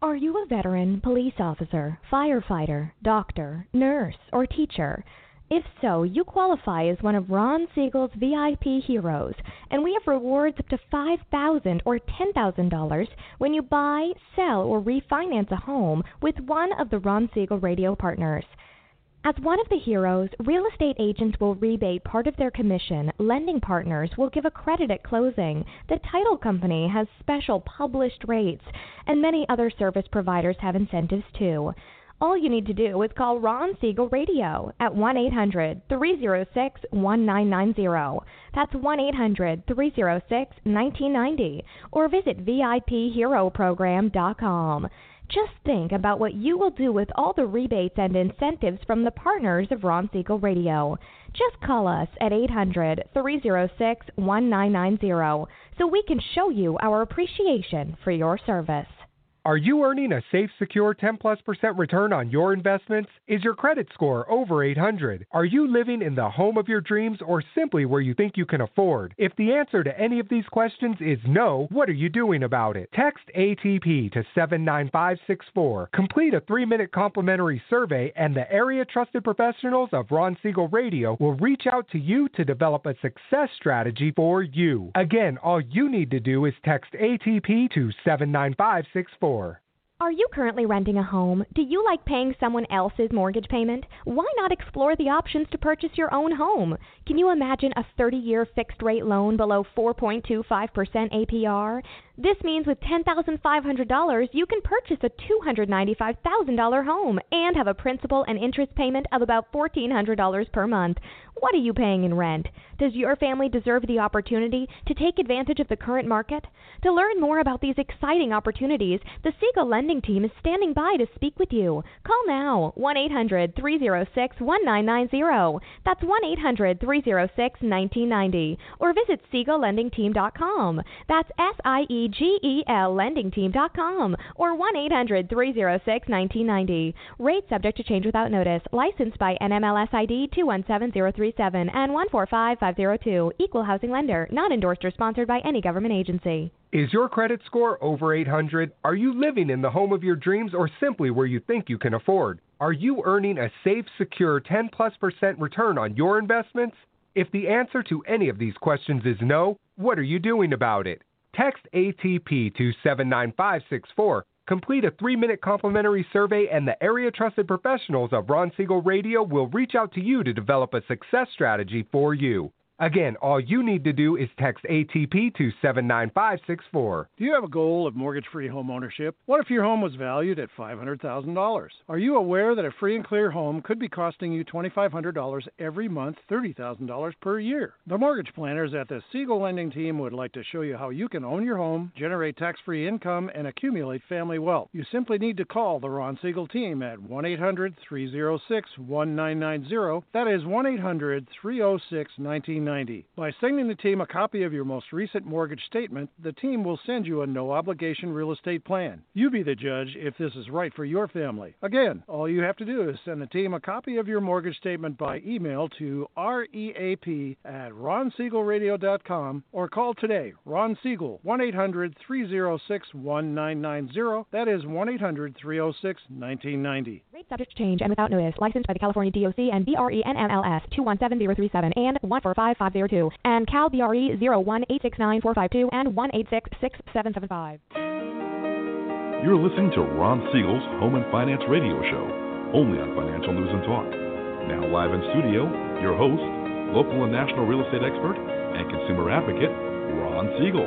Are you a veteran, police officer, firefighter, doctor, nurse, or teacher? If so, you qualify as one of Ron Siegel's VIP heroes, and we have rewards up to $5,000 or $10,000 when you buy, sell, or refinance a home with one of the Ron Siegel radio partners. As one of the heroes, real estate agents will rebate part of their commission, lending partners will give a credit at closing, the title company has special published rates, and many other service providers have incentives too. All you need to do is call Ron Siegel Radio at 1-800-306-1990. That's 1-800-306-1990. Or visit VIPHeroProgram.com. Just think about what you will do with all the rebates and incentives from the partners of Ron Siegel Radio. Just call us at 800-306-1990 so we can show you our appreciation for your service. Are you earning a safe, secure 10+% return on your investments? Is your credit score over 800? Are you living in the home of your dreams or simply where you think you can afford? If the answer to any of these questions is no, what are you doing about it? Text ATP to 79564. Complete a 3-minute complimentary survey and the area trusted professionals of Ron Siegel Radio will reach out to you to develop a success strategy for you. Again, all you need to do is text ATP to 79564. Are you currently renting a home? Do you like paying someone else's mortgage payment? Why not explore the options to purchase your own home? Can you imagine a 30-year fixed-rate loan below 4.25% APR? This means with $10,500, you can purchase a $295,000 home and have a principal and interest payment of about $1,400 per month. What are you paying in rent? Does your family deserve the opportunity to take advantage of the current market? To learn more about these exciting opportunities, the Siegel Lending Team is standing by to speak with you. Call now, 1-800-306-1990. That's 1-800-306-1990. Or visit SiegelLendingTeam.com. That's SIEGEL LendingTeam.com or 1-800-306-1990. Rate subject to change without notice. Licensed by NMLS ID 217037 and 145502. Equal housing lender. Not endorsed or sponsored by any government agency. Is your credit score over 800? Are you living in the home of your dreams or simply where you think you can afford? Are you earning a safe, secure 10+% return on your investments? If the answer to any of these questions is no, what are you doing about it? Text ATP to 79564. Complete a 3-minute complimentary survey and the area trusted professionals of Ron Siegel Radio will reach out to you to develop a success strategy for you. Again, all you need to do is text ATP to 79564. Do you have a goal of mortgage-free home ownership? What if your home was valued at $500,000? Are you aware that a free and clear home could be costing you $2,500 every month, $30,000 per year? The mortgage planners at the Siegel Lending Team would like to show you how you can own your home, generate tax-free income, and accumulate family wealth. You simply need to call the Ron Siegel Team at 1-800-306-1990. That is 1-800-306-1990. By sending the team a copy of your most recent mortgage statement, the team will send you a no-obligation real estate plan. You be the judge if this is right for your family. Again, all you have to do is send the team a copy of your mortgage statement by email to reap@ronsiegelradio.com or call today, Ron Siegel, 1-800-306-1990. That is 1-800-306-1990. Rate subject to change and without notice. Licensed by the California DOC and BRE NMLS 217037 and 145502 and Cal BRE 01869452 and 1866775. You're listening to Ron Siegel's Home and Finance Radio Show, only on Financial News and Talk. Now live in studio, your host, local and national real estate expert and consumer advocate, Ron Siegel.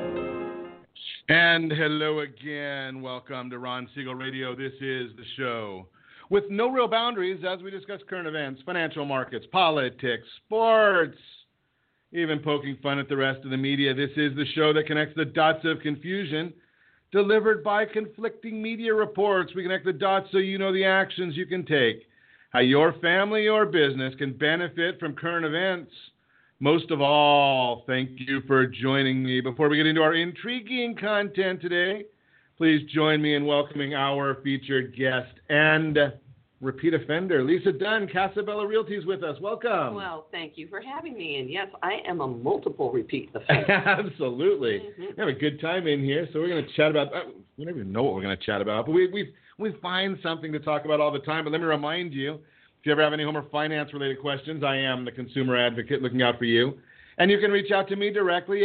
And hello again. Welcome to Ron Siegel Radio. This is the show with no real boundaries as we discuss current events, financial markets, politics, sports, even poking fun at the rest of the media. This is the show that connects the dots of confusion delivered by conflicting media reports. We connect the dots so you know the actions you can take, how your family or business can benefit from current events. Most of all, thank you for joining me. Before we get into our intriguing content today, please join me in welcoming our featured guest and repeat offender. Lisa Dunn, Casabella Realty is with us. Welcome. Well, thank you for having me. And yes, I am a multiple repeat offender. Absolutely. We have a good time in here, so we're going to chat about, we don't even know what we're going to chat about, but we find something to talk about all the time. But let me remind you, if you ever have any home or finance-related questions, I am the consumer advocate looking out for you. And you can reach out to me directly,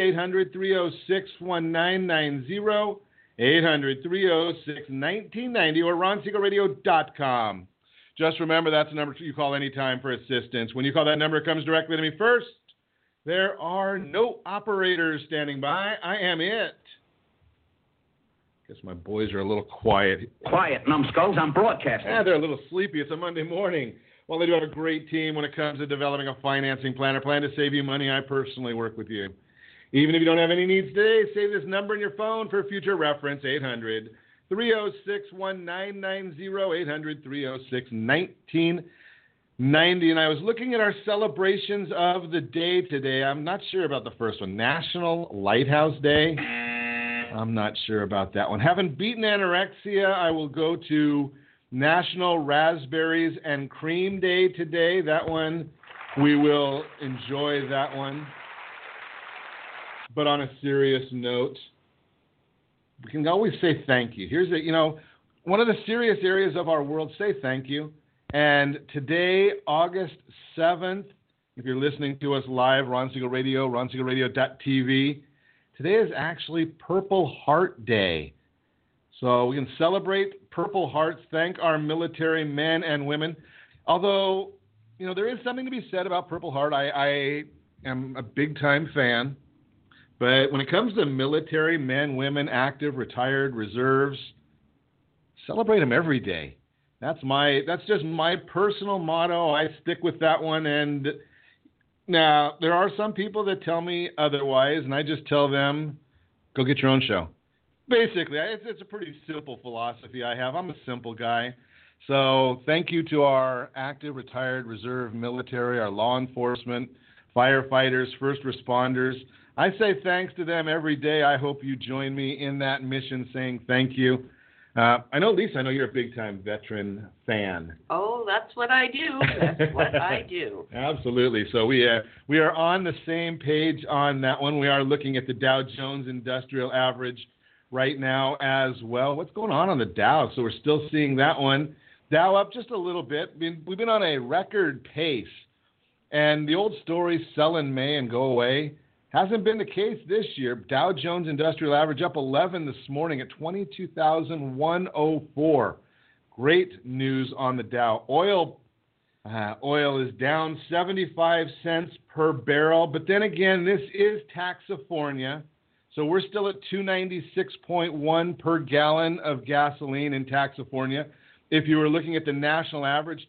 800-306-1990, 800-306-1990, or ronsiegelradio.com. Just remember, that's the number you call anytime for assistance. When you call that number, it comes directly to me first. There are no operators standing by. I am it. Guess my boys are a little quiet. Quiet, numbskulls. I'm broadcasting. Yeah, they're a little sleepy. It's a Monday morning. Well, they do have a great team when it comes to developing a financing plan or plan to save you money. I personally work with you. Even if you don't have any needs today, save this number in your phone for future reference, 800-306-1990, 800-306-1990. And I was looking at our celebrations of the day today. I'm not sure about the first one. National Lighthouse Day. I'm not sure about that one. Having beaten anorexia, I will go to National Raspberries and Cream Day today. That one, we will enjoy that one. But on a serious note, we can always say thank you. Here's one of the serious areas of our world, say thank you. And today, August 7th, if you're listening to us live, Ron Siegel Radio, ronsiegelradio.tv, today is actually Purple Heart Day. So we can celebrate Purple Hearts, thank our military men and women. Although, there is something to be said about Purple Heart. I am a big-time fan. But when it comes to military men, women, active, retired, reserves, celebrate them every day. That's just my personal motto. I stick with that one. And now there are some people that tell me otherwise, and I just tell them, go get your own show. Basically, it's a pretty simple philosophy I have. I'm a simple guy. So thank you to our active, retired, reserve military, our law enforcement, firefighters, first responders. I say thanks to them every day. I hope you join me in that mission saying thank you. I know, Lisa, you're a big-time veteran fan. Oh, that's what I do. That's what I do. Absolutely. So we are on the same page on that one. We are looking at the Dow Jones Industrial Average right now as well. What's going on the Dow? So we're still seeing that one. Dow up just a little bit. We've been on a record pace. And the old story, sell in May and go away, hasn't been the case this year. Dow Jones Industrial Average up 11 this morning at 22,104. Great news on the Dow. Oil is down 75 cents per barrel. But then again, this is Taxifornia. So we're still at 296.1 per gallon of gasoline in Taxifornia. If you were looking at the national average,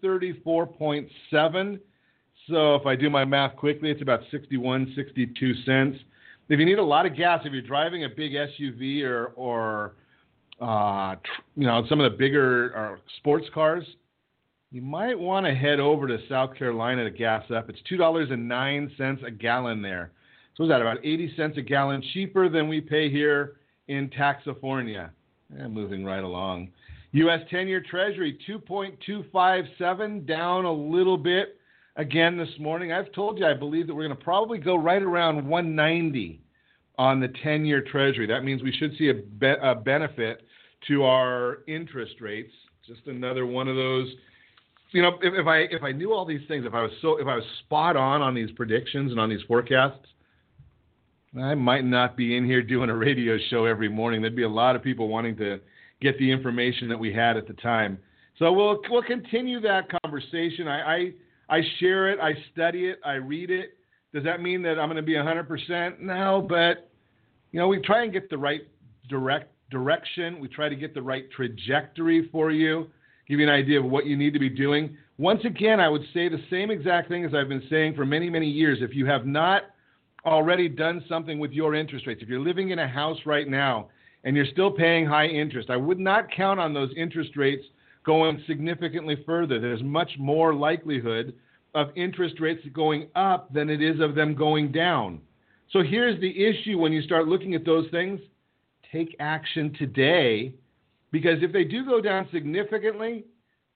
234.7. So if I do my math quickly, it's about 61, 62 cents. If you need a lot of gas, if you're driving a big SUV or some of the bigger sports cars, you might want to head over to South Carolina to gas up. It's $2.09 a gallon there. So is that about 80 cents a gallon cheaper than we pay here in Taxifornia? Moving right along. U.S. 10-year Treasury, 2.257, down a little bit. Again this morning, I've told you I believe that we're going to probably go right around 190 on the 10-year Treasury. That means we should see a benefit to our interest rates. Just another one of those. If I knew all these things, if I was spot on these predictions and on these forecasts, I might not be in here doing a radio show every morning. There'd be a lot of people wanting to get the information that we had at the time. So we'll continue that conversation. I share it, I study it, I read it. Does that mean that I'm going to be 100%? No, but, we try and get the right direction. We try to get the right trajectory for you, give you an idea of what you need to be doing. Once again, I would say the same exact thing as I've been saying for many, many years. If you have not already done something with your interest rates, if you're living in a house right now and you're still paying high interest, I would not count on those interest rates going significantly further. There's much more likelihood of interest rates going up than it is of them going down. So here's the issue when you start looking at those things. Take action today, because if they do go down significantly,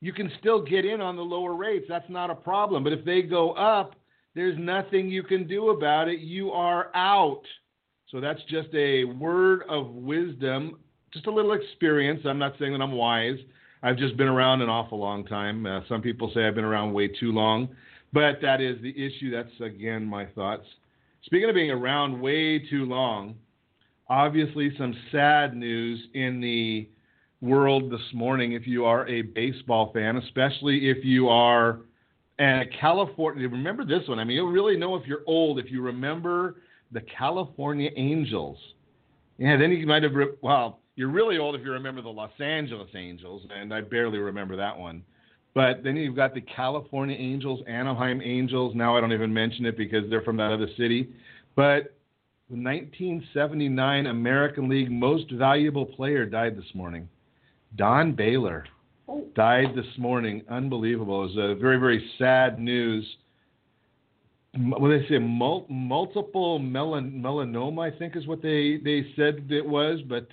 you can still get in on the lower rates. That's not a problem. But if they go up, there's nothing you can do about it. You are out. So that's just a word of wisdom, just a little experience. I'm not saying that I'm wise. I've just been around an awful long time. Some people say I've been around way too long, but that is the issue. That's, again, my thoughts. Speaking of being around way too long, obviously some sad news in the world this morning if you are a baseball fan, especially if you are a California. Remember this one. I mean, you'll really know if you're old if you remember the California Angels. Yeah, then you might have, you're really old if you remember the Los Angeles Angels, and I barely remember that one. But then you've got the California Angels, Anaheim Angels. Now I don't even mention it because they're from that other city. But the 1979 American League Most Valuable Player died this morning. Don Baylor died this morning. Unbelievable. It was a very, very sad news. Well, they say multiple melanoma, I think is what they said it was, but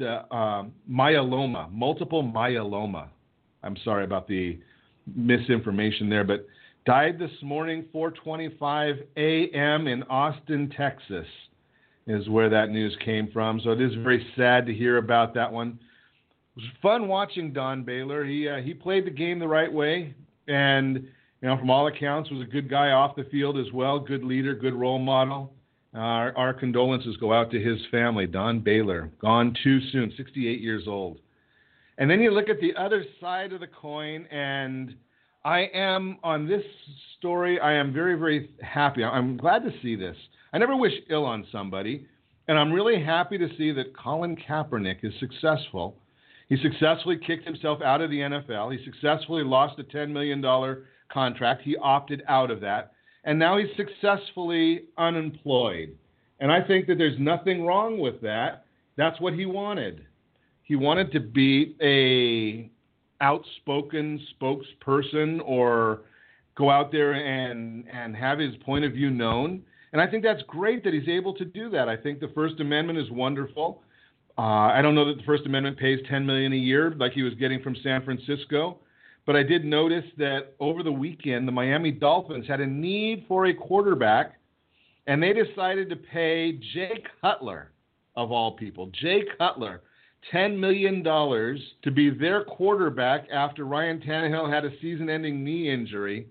myeloma, multiple myeloma. I'm sorry about the misinformation there, but died this morning, 4:25 a.m. in Austin, Texas, is where that news came from. So it is very sad to hear about that one. It was fun watching Don Baylor. He played the game the right way, and from all accounts, was a good guy off the field as well, good leader, good role model. Our condolences go out to his family. Don Baylor, gone too soon, 68 years old. And then you look at the other side of the coin, and I am, on this story, I am very, very happy. I'm glad to see this. I never wish ill on somebody, and I'm really happy to see that Colin Kaepernick is successful. He successfully kicked himself out of the NFL. He successfully lost a $10 million contract. He opted out of that. And now he's successfully unemployed. And I think that there's nothing wrong with that. That's what he wanted. He wanted to be a outspoken spokesperson or go out there and have his point of view known. And I think that's great that he's able to do that. I think the First Amendment is wonderful. I don't know that the First Amendment pays $10 million a year like he was getting from San Francisco. But I did notice that over the weekend, the Miami Dolphins had a need for a quarterback, and they decided to pay Jay Cutler, of all people, Jay Cutler, $10 million to be their quarterback after Ryan Tannehill had a season-ending knee injury.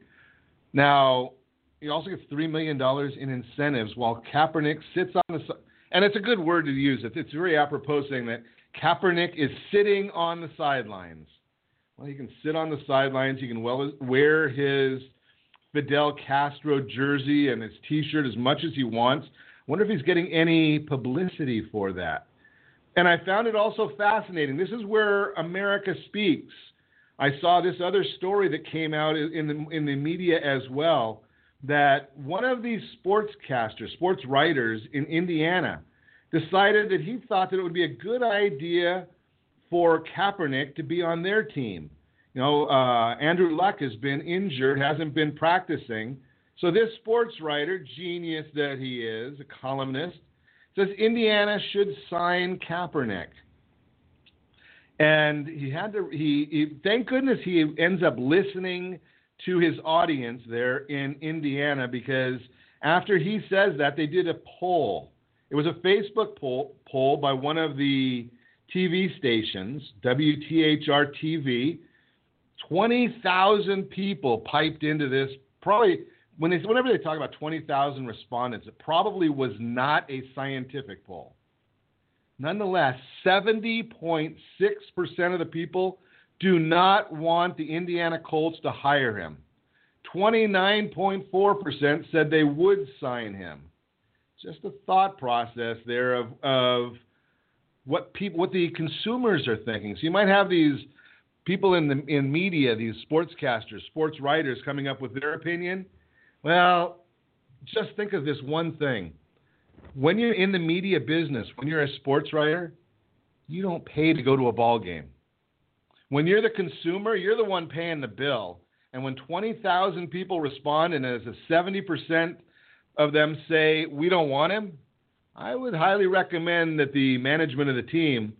Now, he also gets $3 million in incentives while Kaepernick sits on the side. And it's a good word to use. It's very apropos saying that Kaepernick is sitting on the sidelines. Well, he can sit on the sidelines. He can wear his Fidel Castro jersey and his T-shirt as much as he wants. I wonder if he's getting any publicity for that. And I found it also fascinating. This is where America speaks. I saw this other story that came out in the media as well, that one of these sports writers in Indiana, decided that he thought that it would be a good idea for Kaepernick to be on their team. Andrew Luck has been injured, hasn't been practicing. So this sports writer, genius that he is, a columnist, says Indiana should sign Kaepernick. And he thank goodness he ends up listening to his audience there in Indiana, because after he says that, they did a poll. It was a Facebook poll by one of the TV stations, WTHR TV. 20,000 people piped into this. Probably, whenever they talk about 20,000 respondents, it probably was not a scientific poll. Nonetheless, 70.6% of the people do not want the Indiana Colts to hire him. 29.4% said they would sign him. Just a thought process there of what the consumers are thinking. So you might have these people in media, these sportscasters, sports writers coming up with their opinion. Well, just think of this one thing. When you're in the media business, when you're a sports writer, you don't pay to go to a ball game. When you're the consumer, you're the one paying the bill. And when 20,000 people respond and as a 70% of them say, we don't want him, I would highly recommend that the management of the team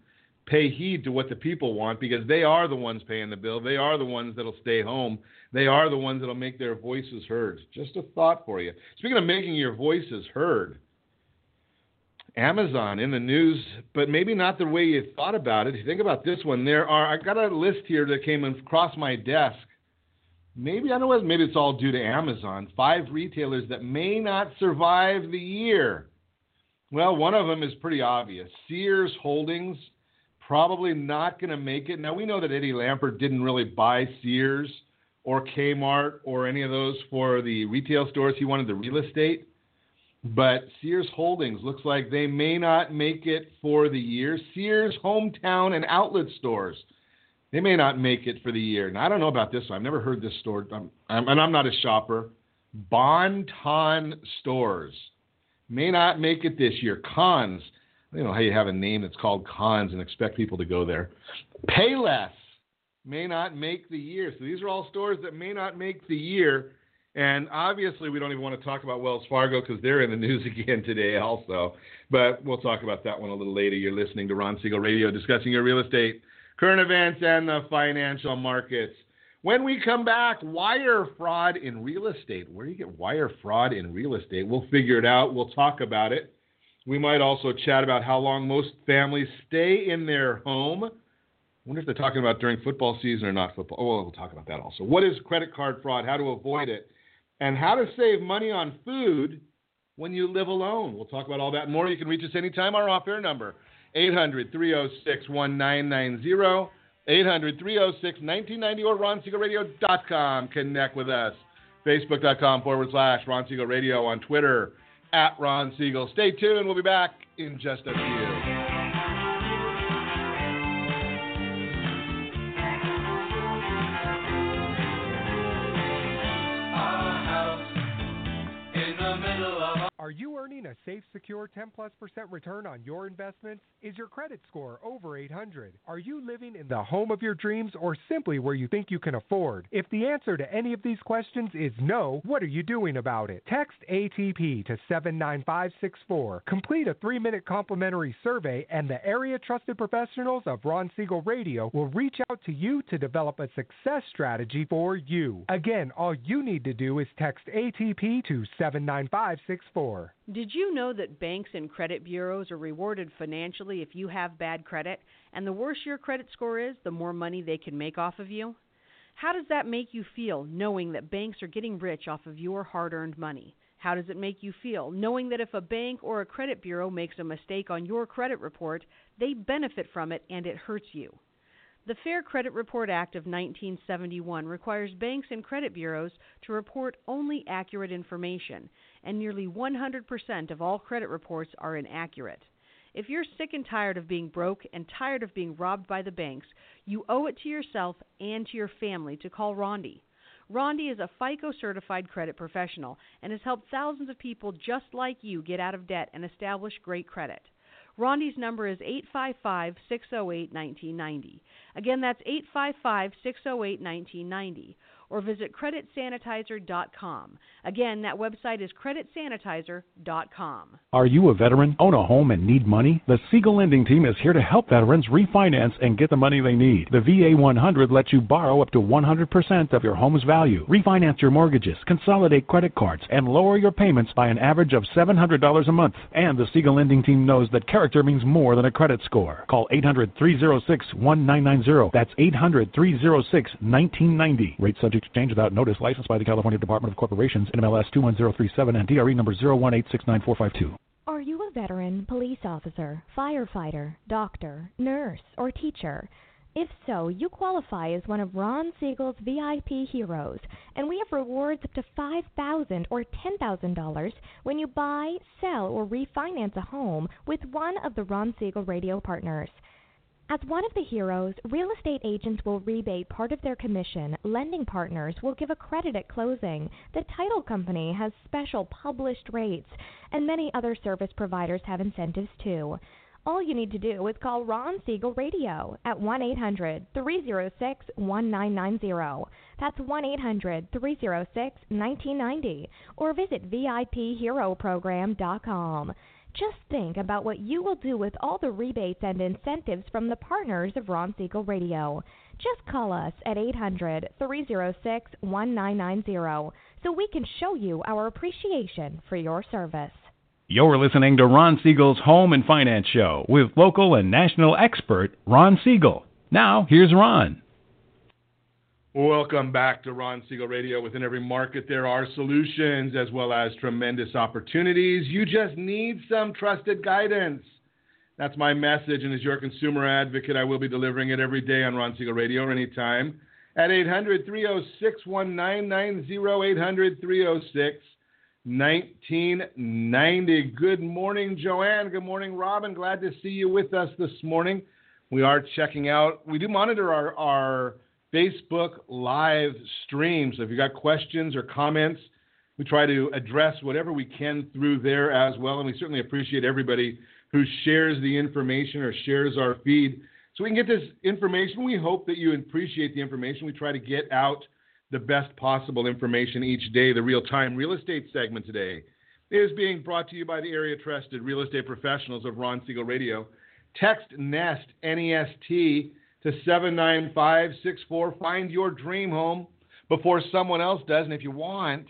pay heed to what the people want, because they are the ones paying the bill. They are the ones that'll stay home. They are the ones that'll make their voices heard. Just a thought for you. Speaking of making your voices heard, Amazon in the news, but maybe not the way you thought about it. If you think about this one, I got a list here that came across my desk. Maybe it's all due to Amazon. 5 retailers that may not survive the year. Well, one of them is pretty obvious. Sears Holdings, probably not going to make it. Now, we know that Eddie Lampert didn't really buy Sears or Kmart or any of those for the retail stores. He wanted the real estate. But Sears Holdings looks like they may not make it for the year. Sears Hometown and Outlet Stores, they may not make it for the year. Now, I don't know about this one. I've never heard this store. I'm not a shopper. Bon-Ton Stores may not make it this year. Cons. I don't know how you have a name that's called Cons and expect people to go there. Payless may not make the year. So these are all stores that may not make the year. And obviously, we don't even want to talk about Wells Fargo because they're in the news again today also. But we'll talk about that one a little later. You're listening to Ron Siegel Radio, discussing your real estate, current events, and the financial markets. When we come back, wire fraud in real estate. Where do you get wire fraud in real estate? We'll figure it out. We'll talk about it. We might also chat about how long most families stay in their home. I wonder if they're talking about during football season or not football. Oh, well, we'll talk about that also. What is credit card fraud? How to avoid it? And how to save money on food when you live alone. We'll talk about all that and more. You can reach us anytime. Our off-air number, 800-306-1990. 800-306-1990 or RonSiegelRadio.com. Connect with us. Facebook.com/Ron Siegel Radio. On Twitter, @Ron Siegel. Stay tuned. We'll be back in just a few. Are you earning a safe, secure 10+% return on your investments? Is your credit score over 800? Are you living in the home of your dreams or simply where you think you can afford? If the answer to any of these questions is no, what are you doing about it? Text ATP to 79564. Complete a 3-minute complimentary survey and the area trusted professionals of Ron Siegel Radio will reach out to you to develop a success strategy for you. Again, all you need to do is text ATP to 79564. Did you know that banks and credit bureaus are rewarded financially if you have bad credit? And the worse your credit score is, the more money they can make off of you? How does that make you feel, knowing that banks are getting rich off of your hard-earned money? How does it make you feel, knowing that if a bank or a credit bureau makes a mistake on your credit report, they benefit from it and it hurts you? The Fair Credit Report Act of 1971 requires banks and credit bureaus to report only accurate information, and nearly 100% of all credit reports are inaccurate. If you're sick and tired of being broke and tired of being robbed by the banks, you owe it to yourself and to your family to call Rondi. Rondi is a FICO-certified credit professional and has helped thousands of people just like you get out of debt and establish great credit. Rondi's number is 855-608-1990. Again, that's 855-608-1990. Or visit creditsanitizer.com. Again, that website is creditsanitizer.com. Are you a veteran, own a home, and need money? The Siegel Lending Team is here to help veterans refinance and get the money they need. The VA 100 lets you borrow up to 100% of your home's value, refinance your mortgages, consolidate credit cards, and lower your payments by an average of $700 a month. And the Siegel Lending Team knows that character means more than a credit score. Call 800-306-1990. That's 800-306-1990. Rate subject to change without notice. Licensed by the California Department of Corporations, NMLS 21037, and DRE number 018694552. Are you a veteran, police officer, firefighter, doctor, nurse, or teacher? If so, you qualify as one of Ron Siegel's VIP heroes, and we have rewards up to $5,000 or $10,000 when you buy, sell, or refinance a home with one of the Ron Siegel Radio partners. As one of the heroes, real estate agents will rebate part of their commission, lending partners will give a credit at closing, the title company has special published rates, and many other service providers have incentives too. All you need to do is call Ron Siegel Radio at 1-800-306-1990. That's 1-800-306-1990. Or visit VIPHeroProgram.com. Just think about what you will do with all the rebates and incentives from the partners of Ron Siegel Radio. Just call us at 800-306-1990 so we can show you our appreciation for your service. You're listening to Ron Siegel's Home and Finance Show with local and national expert Ron Siegel. Now, here's Ron. Welcome back to Ron Siegel Radio. Within every market, there are solutions as well as tremendous opportunities. You just need some trusted guidance. That's my message, and as your consumer advocate, I will be delivering it every day on Ron Siegel Radio or anytime at 800-306-1990, 800-306-1990. Good morning, Joanne. Good morning, Robin. Glad to see you with us this morning. We are checking out. We do monitor our Facebook live stream. So if you got questions or comments, we try to address whatever we can through there as well. And we certainly appreciate everybody who shares the information or shares our feed. So we can get this information. We hope that you appreciate the information. We try to get out the best possible information each day. The real-time real estate segment today is being brought to you by the area trusted real estate professionals of Ron Siegel Radio. Text NEST, N-E-S-T, to 79564. Find your dream home before someone else does. And if you want,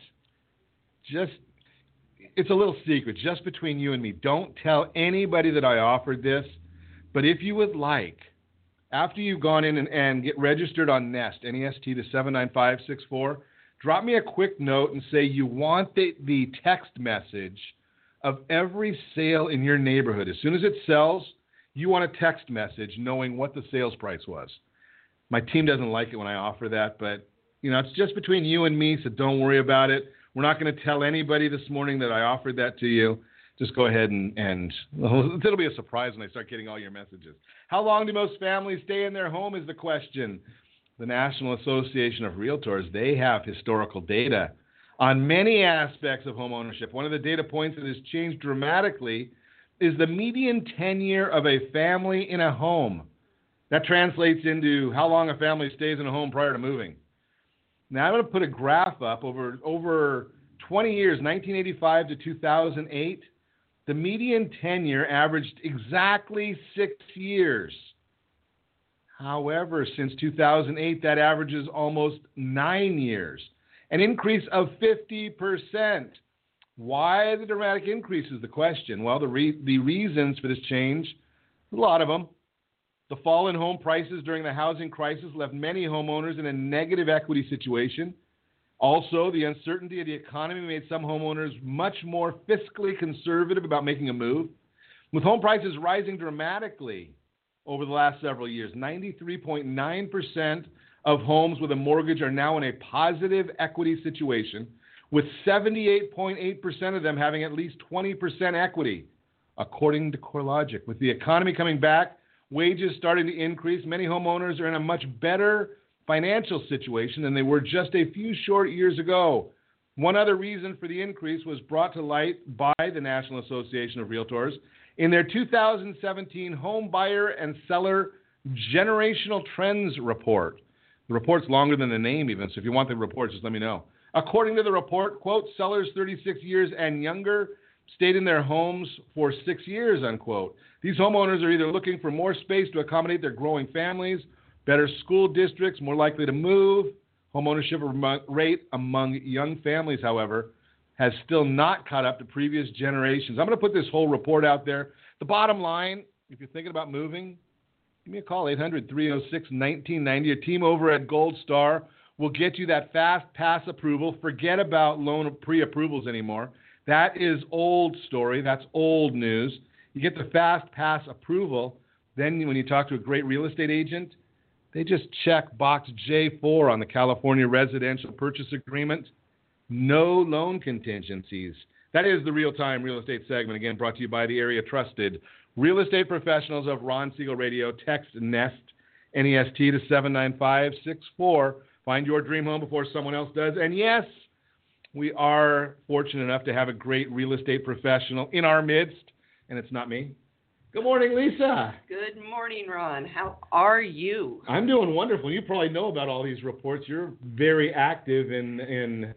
it's a little secret, just between you and me. Don't tell anybody that I offered this. But if you would like, after you've gone in and get registered on NEST, N-E-S-T, to 79564, drop me a quick note and say you want the text message of every sale in your neighborhood. As soon as it sells, you want a text message knowing what the sales price was. My team doesn't like it when I offer that, but it's just between you and me, so don't worry about it. We're not going to tell anybody this morning that I offered that to you. Just go ahead and it'll be a surprise when I start getting all your messages. How long do most families stay in their home is the question. The National Association of Realtors, they have historical data on many aspects of home ownership. One of the data points that has changed dramatically is the median tenure of a family in a home. That translates into how long a family stays in a home prior to moving. Now, I'm going to put a graph up over 20 years, 1985 to 2008. The median tenure averaged exactly 6 years. However, since 2008, that averages almost 9 years, an increase of 50%. Why the dramatic increase is the question. Well, the reasons for this change, a lot of them. The fall in home prices during the housing crisis left many homeowners in a negative equity situation. Also, the uncertainty of the economy made some homeowners much more fiscally conservative about making a move. With home prices rising dramatically over the last several years, 93.9% of homes with a mortgage are now in a positive equity situation, with 78.8% of them having at least 20% equity, according to CoreLogic. With the economy coming back, wages starting to increase, many homeowners are in a much better financial situation than they were just a few short years ago. One other reason for the increase was brought to light by the National Association of Realtors in their 2017 Home Buyer and Seller Generational Trends Report. The report's longer than the name even, so if you want the report, just let me know. According to the report, quote, sellers 36 years and younger stayed in their homes for 6 years, unquote. These homeowners are either looking for more space to accommodate their growing families, better school districts, more likely to move. Homeownership rate among young families, however, has still not caught up to previous generations. I'm going to put this whole report out there. The bottom line, if you're thinking about moving, give me a call, 800-306-1990. A team over at Gold Star will get you that fast pass approval. Forget about loan pre-approvals anymore. That is old story. That's old news. You get the fast pass approval. Then when you talk to a great real estate agent, they just check box J4 on the California Residential Purchase Agreement. No loan contingencies. That is the real-time real estate segment, again, brought to you by the area trusted real estate professionals of Ron Siegel Radio. Text NEST, N-E-S-T, to 79564. Find your dream home before someone else does. And yes, we are fortunate enough to have a great real estate professional in our midst, and it's not me. Good morning, Lisa. Good morning, Ron. How are you? I'm doing wonderful. You probably know about all these reports. You're very active in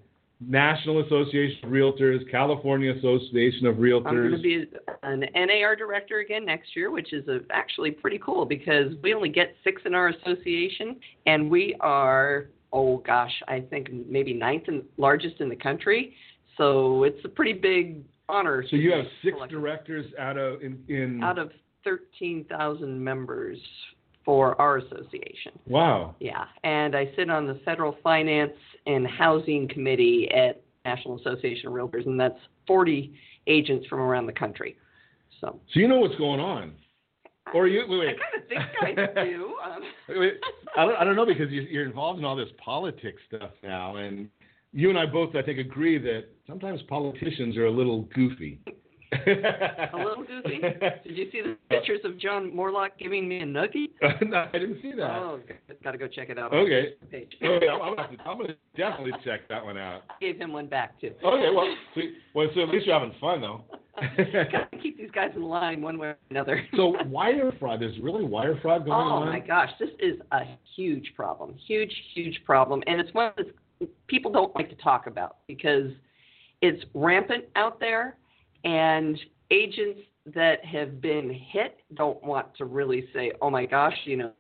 National Association of Realtors, California Association of Realtors. I'm going to be an NAR director again next year, which is actually pretty cool because we only get 6 in our association, and we are, I think maybe 9th and largest in the country. So it's a pretty big honor. So you have 6 directors out of 13,000 members for our association. Wow. Yeah, and I sit on the Federal Finance and Housing Committee at National Association of Realtors, and that's 40 agents from around the country. So you know what's going on. Or you wait. I kind of think I do. Wait, I don't know, because you're involved in all this politics stuff now, and you and I both, I think, agree that sometimes politicians are a little goofy. A little goofy? Did you see the pictures of John Morlock giving me a nugget? No, I didn't see that. Oh, got to go check it out. Okay. On the page. Okay, I'm going to definitely check that one out. Gave him one back, too. Okay, so at least you're having fun, though. Got to keep these guys in line one way or another. So wire fraud, there's really wire fraud going on? Oh, my gosh, this is a huge problem. Huge, huge problem. And it's one that people don't like to talk about because it's rampant out there. And agents that have been hit don't want to really say, oh, my gosh,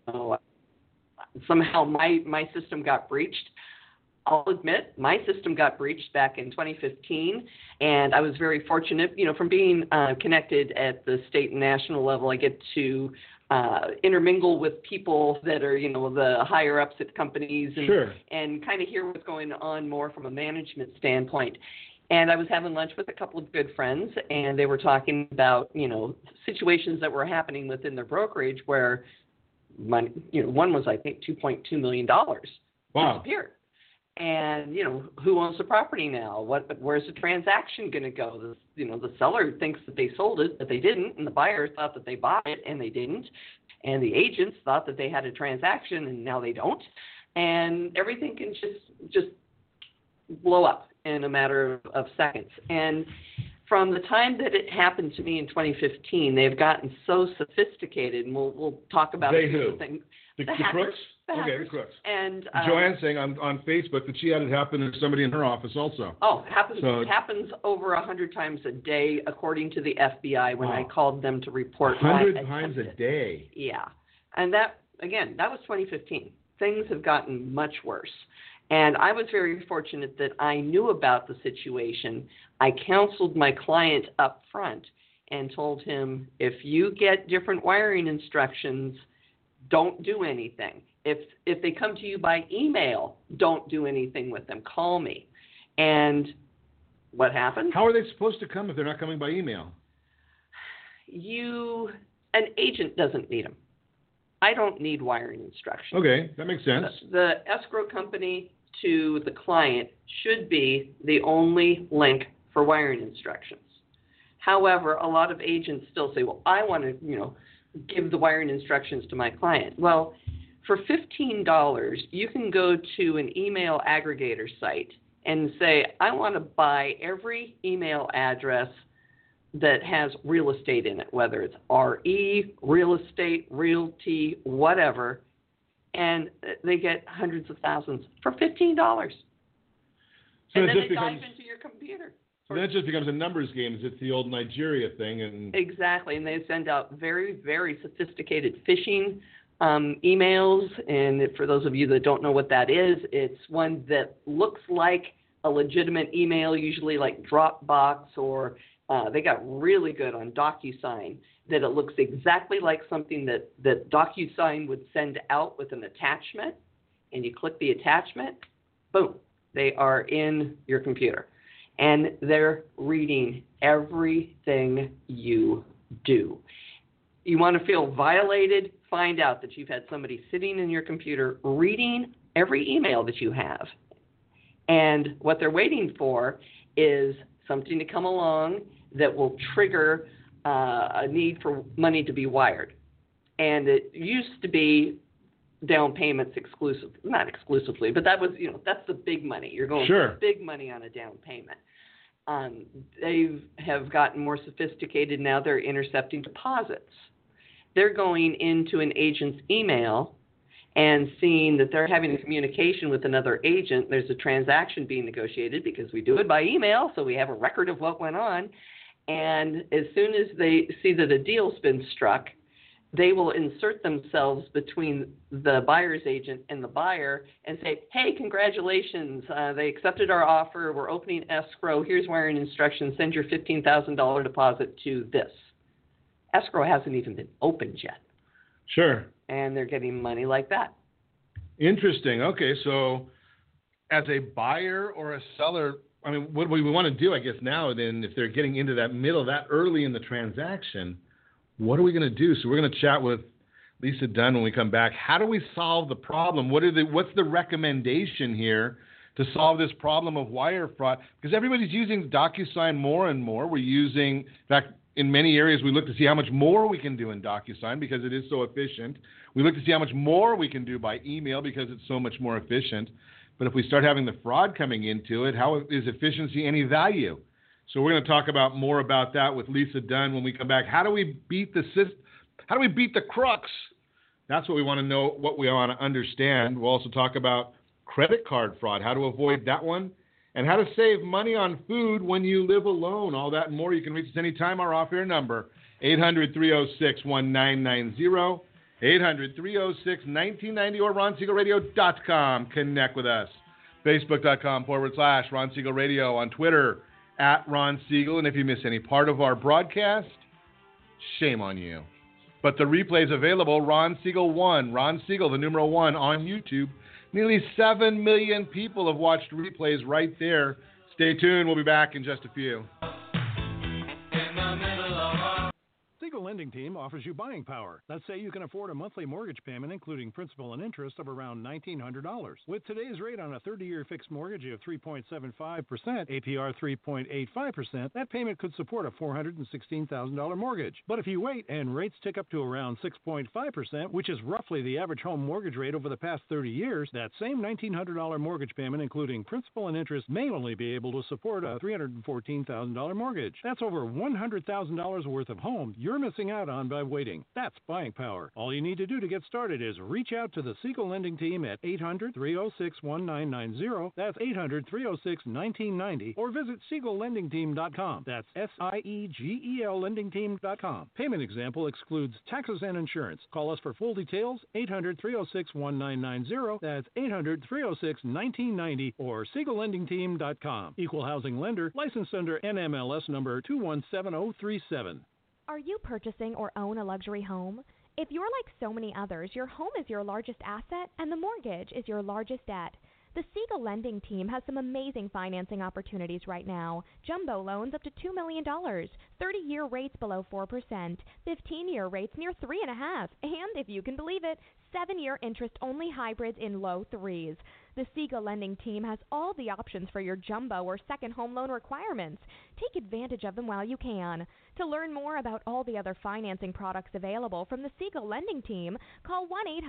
somehow my system got breached. I'll admit my system got breached back in 2015, and I was very fortunate, from being connected at the state and national level. I get to intermingle with people that are, the higher ups at companies and, sure. and kind of hear what's going on more from a management standpoint. And I was having lunch with a couple of good friends, and they were talking about, situations that were happening within their brokerage where money, one was, I think, $2.2 million disappeared. And, who owns the property now? Where's the transaction going to go? The seller thinks that they sold it, but they didn't, and the buyer thought that they bought it, and they didn't. And the agents thought that they had a transaction, and now they don't. And everything can just blow up in a matter of seconds. And from the time that it happened to me in 2015, they've gotten so sophisticated, and we'll talk about they it. who? The crooks? Okay, the crooks. And Joanne's saying on Facebook that she had it happen to somebody in her office also. Oh, it happens over 100 times a day, according to the FBI, when I called them to report 100 times a day? Yeah. And that was 2015. Things have gotten much worse. And I was very fortunate that I knew about the situation. I counseled my client up front and told him, if you get different wiring instructions, don't do anything. If they come to you by email, don't do anything with them. Call me. And what happened? How are they supposed to come if they're not coming by email? An agent doesn't need them. I don't need wiring instructions. Okay, that makes sense. The escrow company to the client should be the only link for wiring instructions. However, a lot of agents still say, well, I want to, give the wiring instructions to my client. Well, for $15, you can go to an email aggregator site and say, I want to buy every email address that has real estate in it, whether it's RE, real estate, realty, whatever, and they get hundreds of thousands for $15. And then they dive into your computer. So that just becomes a numbers game. It's the old Nigeria thing. Exactly, and they send out very, very sophisticated phishing emails. And for those of you that don't know what that is, it's one that looks like a legitimate email, usually like Dropbox, or they got really good on DocuSign, that it looks exactly like something that DocuSign would send out with an attachment. And you click the attachment, boom, they are in your computer. And they're reading everything you do. You want to feel violated? Find out that you've had somebody sitting in your computer reading every email that you have. And what they're waiting for is something to come along that will trigger a need for money to be wired. And it used to be down payments not exclusively, but that was, that's the big money. You're going for big money on a down payment. They have gotten more sophisticated now. They're intercepting deposits. They're going into an agent's email and seeing that they're having a communication with another agent, there's a transaction being negotiated because we do it by email, so we have a record of what went on. And as soon as they see that a deal's been struck, they will insert themselves between the buyer's agent and the buyer and say, hey, congratulations, they accepted our offer, we're opening escrow, here's wiring instructions, send your $15,000 deposit to this. Escrow hasn't even been opened yet. Sure. And they're getting money like that. Interesting. Okay, so as a buyer or a seller, I mean, what we want to do, I guess, now then, if they're getting into that middle, that early in the transaction, what are we going to do? So we're going to chat with Lisa Dunn when we come back. How do we solve the problem? What's the recommendation here to solve this problem of wire fraud? Because everybody's using DocuSign more and more. We're using, in fact, in many areas, we look to see how much more we can do in DocuSign because it is so efficient. We look to see how much more we can do by email because it's so much more efficient. But if we start having the fraud coming into it, how is efficiency any value? So we're going to talk about more about that with Lisa Dunn when we come back. How do we beat the system? How do we beat the crooks? That's what we want to know, what we want to understand. We'll also talk about credit card fraud, how to avoid that one, and how to save money on food when you live alone. All that and more. You can reach us anytime. Our off-air number, 800-306-1990, 800-306-1990, or RonSiegelRadio.com. Connect with us. Facebook.com/Ron Siegel Radio. On Twitter, @Ron Siegel. And if you miss any part of our broadcast, shame on you. But the replay is available, Ron Siegel 1, Ron Siegel, the numeral 1, on YouTube. Nearly 7 million people have watched replays right there. Stay tuned. We'll be back in just a few. Siegel Lending Team offers you buying power. Let's say you can afford a monthly mortgage payment, including principal and interest, of around $1,900. With today's rate on a 30-year fixed mortgage of 3.75%, APR 3.85%, that payment could support a $416,000 mortgage. But if you wait and rates tick up to around 6.5%, which is roughly the average home mortgage rate over the past 30 years, that same $1,900 mortgage payment, including principal and interest, may only be able to support a $314,000 mortgage. That's over $100,000 worth of home you're missing out on by waiting. That's buying power. All you need to do to get started is reach out to the Siegel Lending Team at 800-306-1990. That's 800-306-1990. Or visit SiegelLendingTeam.com. That's SIEGEL LendingTeam.com. Payment example excludes taxes and insurance. Call us for full details. 800-306-1990. That's 800-306-1990 or SiegelLendingTeam.com. Equal housing lender. Licensed under NMLS number 217037. Are you purchasing or own a luxury home? If you're like so many others, your home is your largest asset and the mortgage is your largest debt. The Siegel Lending Team has some amazing financing opportunities right now. Jumbo loans up to $2 million, 30-year rates below 4%, 15-year rates near 3.5%, and if you can believe it, 7-year interest-only hybrids in low 3s. The Siegel Lending Team has all the options for your jumbo or second home loan requirements. Take advantage of them while you can. To learn more about all the other financing products available from the Siegel Lending Team, call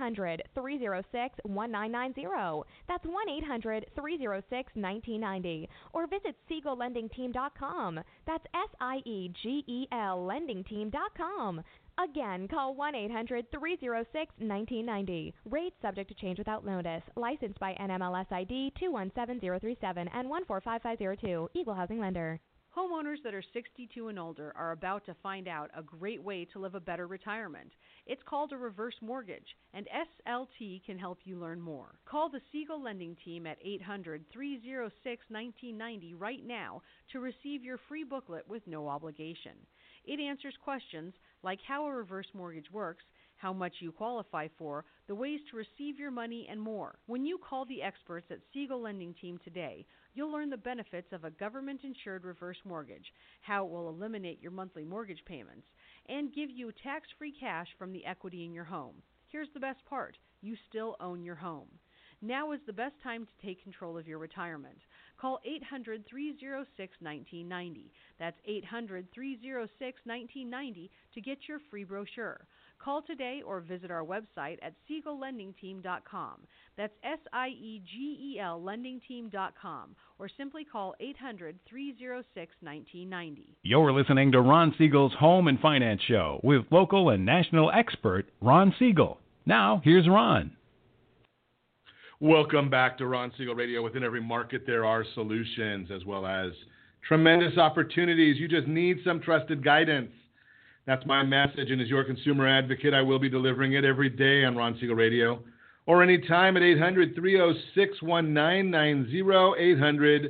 1-800-306-1990. That's 1-800-306-1990. Or visit SiegelLendingTeam.com. That's SIEGEL LendingTeam.com. Again, call 1-800-306-1990. Rates subject to change without notice. Licensed by NMLS ID 217037 and 145502. Equal housing lender. Homeowners that are 62 and older are about to find out a great way to live a better retirement. It's called a reverse mortgage, and SLT can help you learn more. Call the Siegel Lending Team at 800-306-1990 right now to receive your free booklet with no obligation. It answers questions like how a reverse mortgage works, how much you qualify for, the ways to receive your money, and more. When you call the experts at Siegel Lending Team today, you'll learn the benefits of a government-insured reverse mortgage, how it will eliminate your monthly mortgage payments, and give you tax-free cash from the equity in your home. Here's the best part. You still own your home. Now is the best time to take control of your retirement. Call 800-306-1990. That's 800-306-1990 to get your free brochure. Call today or visit our website at SiegelLendingTeam.com. That's SIEGEL LendingTeam.com. Or simply call 800-306-1990. You're listening to Ron Siegel's Home and Finance Show with local and national expert Ron Siegel. Now, here's Ron. Welcome back to Ron Siegel Radio. Within every market, there are solutions as well as tremendous opportunities. You just need some trusted guidance. That's my message, and as your consumer advocate, I will be delivering it every day on Ron Siegel Radio or anytime at 800-306-1990,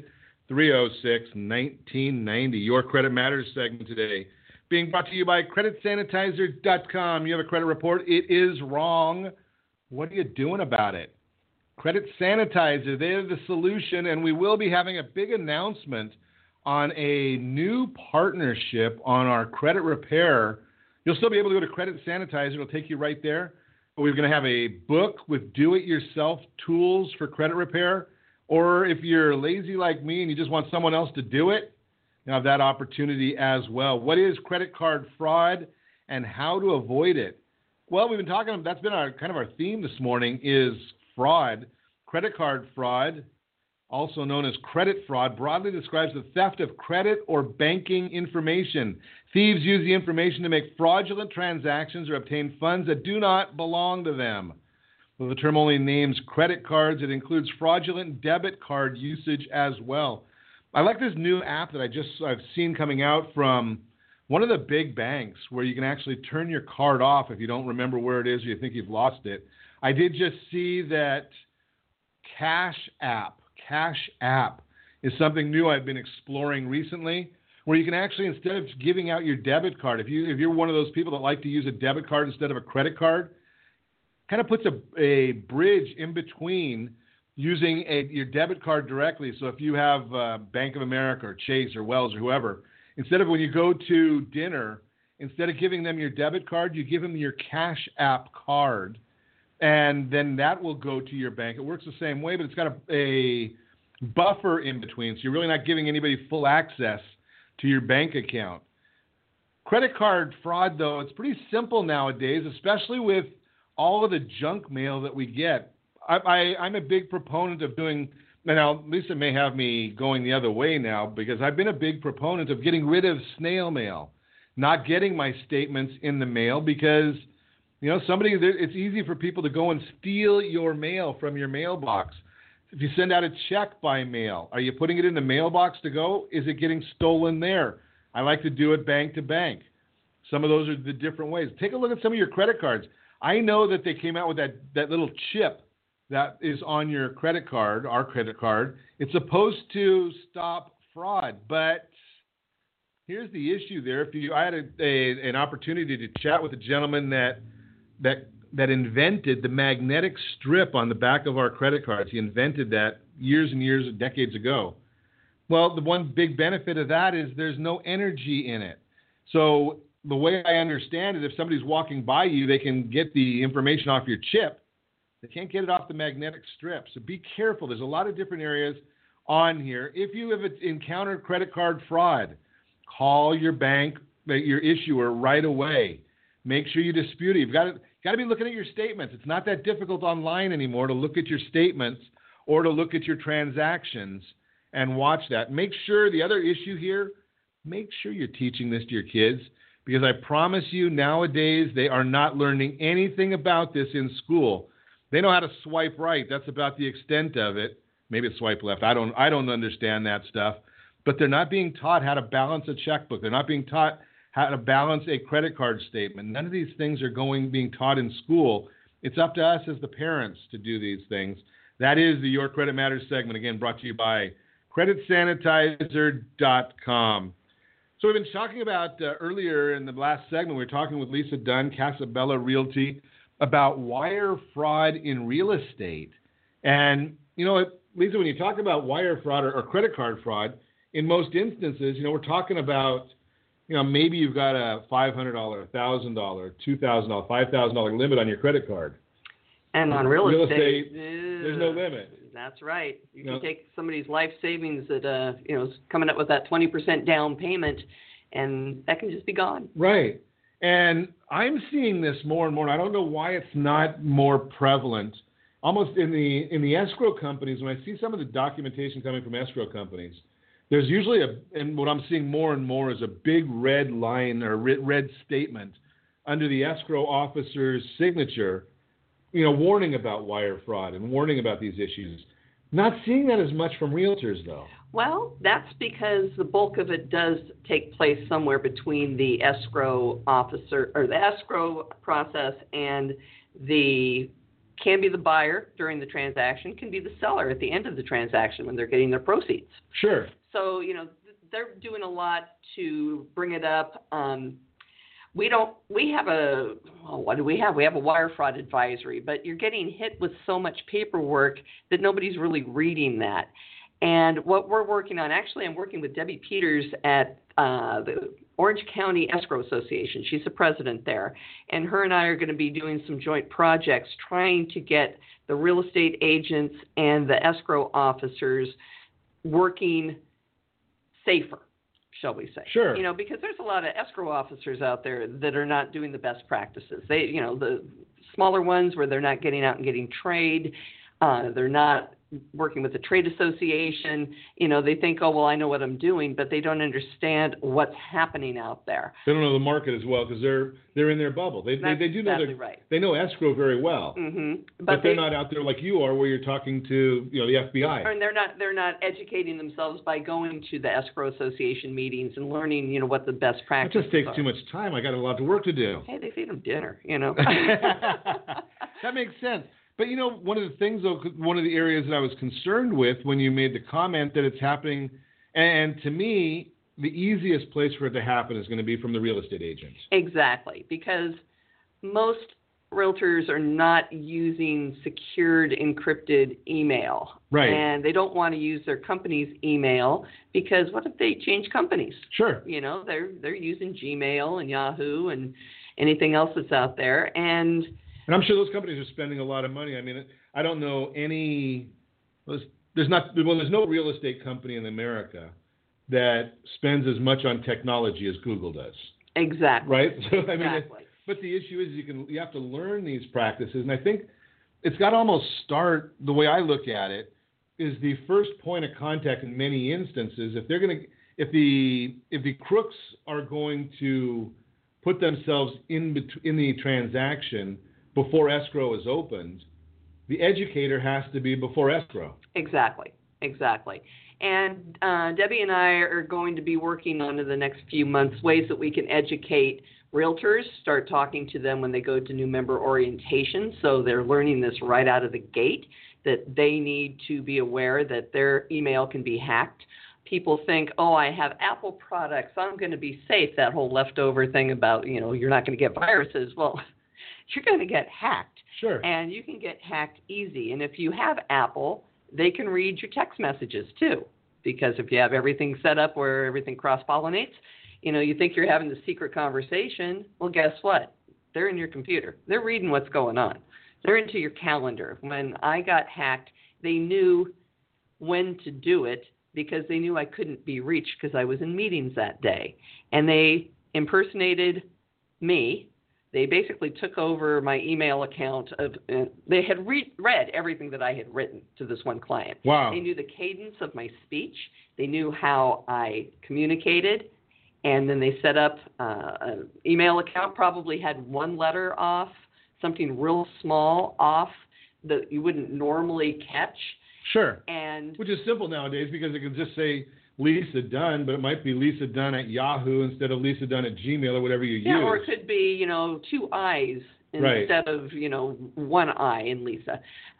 800-306-1990. Your Credit Matters segment today being brought to you by CreditSanitizer.com. You have a credit report. It is wrong. What are you doing about it? Credit Sanitizer, they're the solution, and we will be having a big announcement on a new partnership on our credit repair. You'll still be able to go to Credit Sanitizer. It'll take you right there. But we're going to have a book with do-it-yourself tools for credit repair. Or if you're lazy like me and you just want someone else to do it, you have that opportunity as well. What is credit card fraud and how to avoid it? Well, we've been talking, that's been our theme this morning is fraud. Credit card fraud, also known as credit fraud, broadly describes the theft of credit or banking information. Thieves use the information to make fraudulent transactions or obtain funds that do not belong to them. Well, the term only names credit cards. It includes fraudulent debit card usage as well. I like this new app that I've seen coming out from one of the big banks where you can actually turn your card off if you don't remember where it is or you think you've lost it. I did just see that Cash App is something new I've been exploring recently, where you can actually, instead of giving out your debit card, if you're one of those people that like to use a debit card instead of a credit card, kind of puts a bridge in between using your debit card directly. So if you have Bank of America or Chase or Wells or whoever, instead of when you go to dinner, instead of giving them your debit card, you give them your Cash App card, and then that will go to your bank. It works the same way, but it's got a buffer in between, so you're really not giving anybody full access to your bank account. Credit card fraud, though, it's pretty simple nowadays, especially with all of the junk mail that we get. I'm a big proponent of doing, now Lisa may have me going the other way now, because I've been a big proponent of getting rid of snail mail, not getting my statements in the mail, because it's easy for people to go and steal your mail from your mailbox. If you send out a check by mail, are you putting it in the mailbox to go? Is it getting stolen there? I like to do it bank to bank. Some of those are the different ways. Take a look at some of your credit cards. I know that they came out with that little chip that is on your credit card, our credit card. It's supposed to stop fraud, but here's the issue there. I had an opportunity to chat with a gentleman that invented the magnetic strip on the back of our credit cards. He invented that years and years, decades ago. Well, the one big benefit of that is there's no energy in it. So the way I understand it, if somebody's walking by you, they can get the information off your chip. They can't get it off the magnetic strip. So be careful. There's a lot of different areas on here. If you have encountered credit card fraud, call your bank, your issuer, right away. Make sure you dispute it. You've got to be looking at your statements. It's not that difficult online anymore to look at your statements or to look at your transactions and watch that. Make sure, the other issue here, make sure you're teaching this to your kids, because I promise you nowadays they are not learning anything about this in school. They know how to swipe right. That's about the extent of it. Maybe it's swipe left. I don't understand that stuff. But they're not being taught how to balance a checkbook. They're not being taught how to balance a credit card statement. None of these things are being taught in school. It's up to us as the parents to do these things. That is the Your Credit Matters segment, again, brought to you by CreditSanitizer.com. So we've been talking about earlier in the last segment, we were talking with Lisa Dunn, Casabella Realty, about wire fraud in real estate. And, Lisa, when you talk about wire fraud or credit card fraud, in most instances, we're talking about, maybe you've got a $500, $1,000, $2,000, $5,000 limit on your credit card. And on real estate, there's no limit. That's right. You can take somebody's life savings that is coming up with that 20% down payment, and that can just be gone. Right. And I'm seeing this more and more. I don't know why it's not more prevalent. Almost in the escrow companies, when I see some of the documentation coming from escrow companies, there's usually and what I'm seeing more and more is a big red line or red statement under the escrow officer's signature warning about wire fraud and warning about these issues. Not seeing that as much from realtors, though. Well, that's because the bulk of it does take place somewhere between the escrow officer or the escrow process and can be the buyer during the transaction, can be the seller at the end of the transaction when they're getting their proceeds. Sure. So, they're doing a lot to bring it up. We have a wire fraud advisory, but you're getting hit with so much paperwork that nobody's really reading that. And what we're working on, actually, I'm working with Debbie Peters at the Orange County Escrow Association. She's the president there. And her and I are going to be doing some joint projects trying to get the real estate agents and the escrow officers working safer, shall we say. Sure. Because there's a lot of escrow officers out there that are not doing the best practices. They, the smaller ones where they're not getting out and getting trade, they're not working with the trade association. They think, oh, well, I know what I'm doing, but they don't understand what's happening out there. They don't know the market as well because they're in their bubble. They do know exactly right. They know escrow very well, but they're not out there like you are, where you're talking to the FBI. And they're not educating themselves by going to the escrow association meetings and learning what the best practices are. It just takes too much time. I got a lot of work to do. Hey, they feed them dinner. That makes sense. But, one of the things, though, one of the areas that I was concerned with when you made the comment that it's happening, and to me, the easiest place for it to happen is going to be from the real estate agents. Exactly, because most realtors are not using secured, encrypted email. Right. And they don't want to use their company's email because what if they change companies? Sure. They're using Gmail and Yahoo and anything else that's out there. And I'm sure those companies are spending a lot of money. I mean, I don't know any. There's no real estate company in America that spends as much on technology as Google does. Exactly. Right. So exactly. But the issue is you have to learn these practices, and I think it's got to almost start. The way I look at it is the first point of contact in many instances. If the crooks are going to put themselves in the transaction before escrow is opened, the educator has to be before escrow. Exactly. And Debbie and I are going to be working on in the next few months ways that we can educate realtors, start talking to them when they go to new member orientation, so they're learning this right out of the gate, that they need to be aware that their email can be hacked. People think, oh, I have Apple products, I'm going to be safe, that whole leftover thing about, you're not going to get viruses. Well, you're going to get hacked. Sure. And you can get hacked easy. And if you have Apple, they can read your text messages too. Because if you have everything set up where everything cross-pollinates, you think you're having the secret conversation. Well, guess what? They're in your computer. They're reading what's going on. They're into your calendar. When I got hacked, they knew when to do it because they knew I couldn't be reached because I was in meetings that day. And they impersonated me. They basically took over my email account. They had read everything that I had written to this one client. Wow. They knew the cadence of my speech. They knew how I communicated. And then they set up an email account, probably had one letter off, something real small off that you wouldn't normally catch. Sure. And which is simple nowadays because it can just say Lisa Dunn, but it might be Lisa Dunn at Yahoo instead of Lisa Dunn at Gmail or whatever you use. Yeah, or it could be, two I's instead of, one I in Lisa.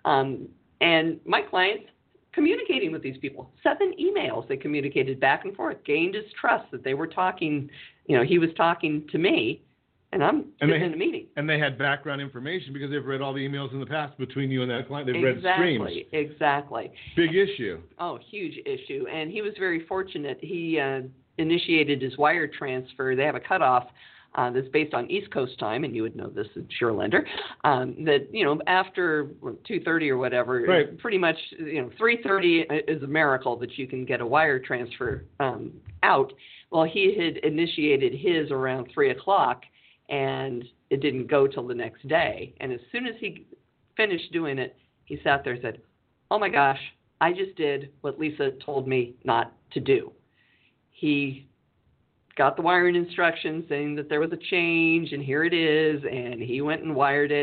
And my clients communicating with these people, 7 emails they communicated back and forth, gained his trust that they were talking, he was talking to me, and I'm sitting in a meeting. And they had background information because they've read all the emails in the past between you and that client. They've read streams. Exactly. Big issue. Oh, huge issue. And he was very fortunate. He initiated his wire transfer. They have a cutoff that's based on East Coast time, and you would know this, sure, lender, that, after 2:30 or whatever, right. Pretty much, 3:30 is a miracle that you can get a wire transfer out. Well, he had initiated his around 3 o'clock, and it didn't go till the next day. And as soon as he finished doing it, he sat there and said, oh, my gosh, I just did what Lisa told me not to do. He got the wiring instructions saying that there was a change, and here it is, and he went and wired it.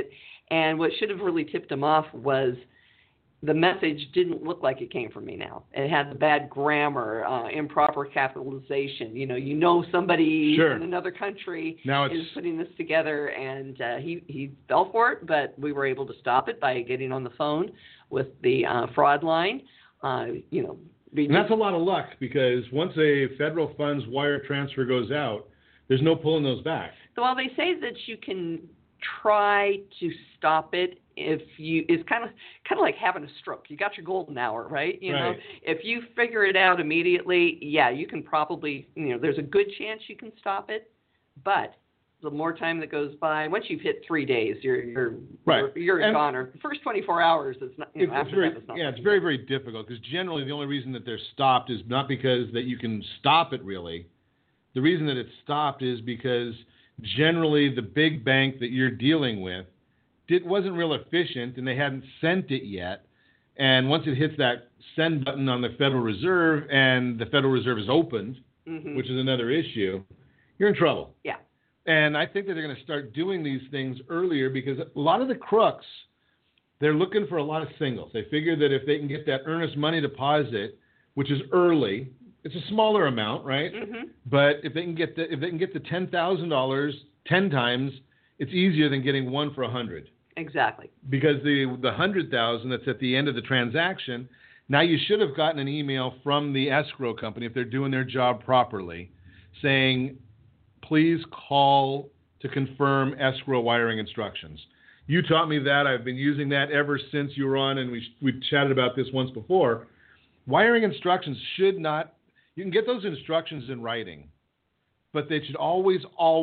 And what should have really tipped him off was the message didn't look like it came from me now. It had the bad grammar, improper capitalization. You know somebody in another country is putting this together, and he fell for it, but we were able to stop it by getting on the phone with the fraud line. And that's a lot of luck, because once a federal funds wire transfer goes out, there's no pulling those back. Well, they say that you can try to stop it it's kind of like having a stroke. You got your golden hour, right? You know, if you figure it out immediately, you can probably, there's a good chance you can stop it, but the more time that goes by, once you've hit 3 days, you're a goner. The first 24 hours is not. It's very, very difficult, because generally the only reason that they're stopped is not because that you can stop it really. The reason that it's stopped is because generally the big bank that you're dealing with wasn't real efficient, and they hadn't sent it yet. And once it hits that send button on the Federal Reserve, and the Federal Reserve is opened, which is another issue, you're in trouble. Yeah. And I think that they're going to start doing these things earlier, because a lot of the crooks, they're looking for a lot of singles. They figure that if they can get that earnest money deposit, which is early, it's a smaller amount, right? But if they can get the $10,000 10 times, it's easier than getting one for 100. Exactly. Because the 100,000 that's at the end of the transaction, now you should have gotten an email from the escrow company, if they're doing their job properly, saying, please call to confirm escrow wiring instructions. You taught me that. I've been using that ever since you were on, and we chatted about this once before. Wiring instructions should not, you can get those instructions in writing, but they should always,